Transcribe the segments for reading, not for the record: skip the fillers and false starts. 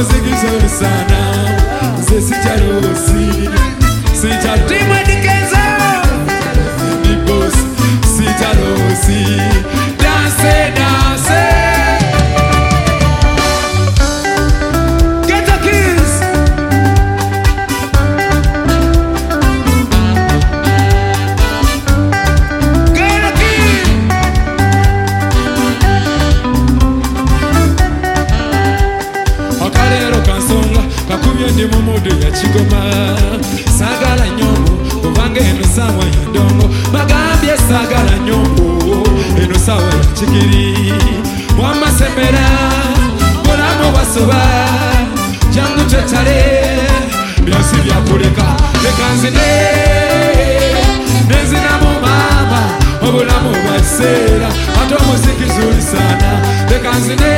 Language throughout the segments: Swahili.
muziki zuri sana. Sisi charosi, si chatima dikeza. Ni boss, si charosi. Dance, dance. Get the keys. Get the keys. Akalero kansonga kakubye ndi mu mudu ya kigoma sagala nyombo kubanga eno sawa ya ndongo bagambye sagala nyombo eno sawa ya kigiri mwamasembera bulamu basoba jangu tetale byasi byakuleka leka nzine nezinamu mama obulamu bwakiseera ate omuziki zuli sana leka nzine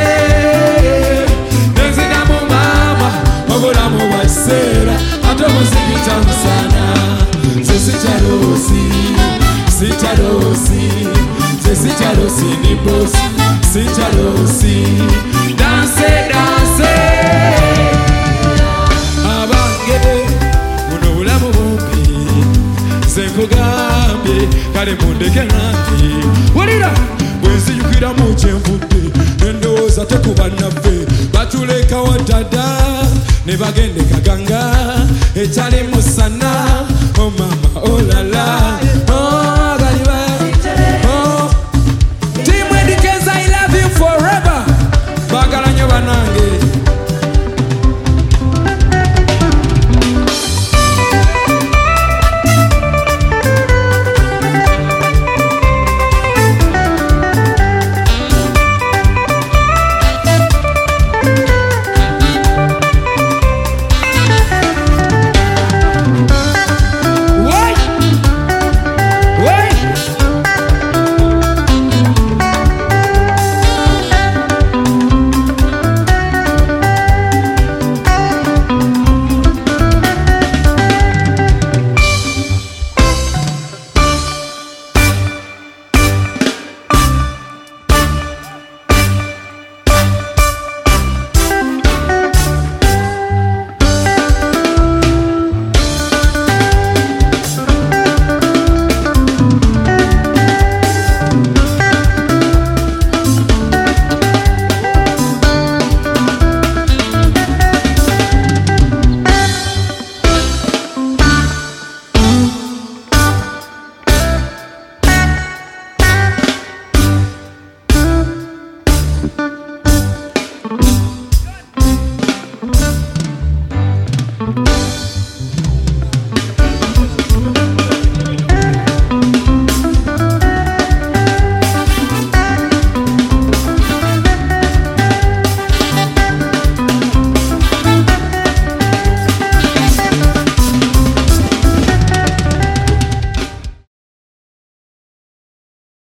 nezinamu mama obulamu bwakiseera ate omuziki tamu sana sisi charosi si charosi sisi charosi ni bosi si charosi danse danse abange buno bulamu bumpi senkugambye kale mundeke nange wulira bwenziyukira mu kyenvudde endowooza tekuba naffe batuleka wadada ne bagende kaganga ekyali musana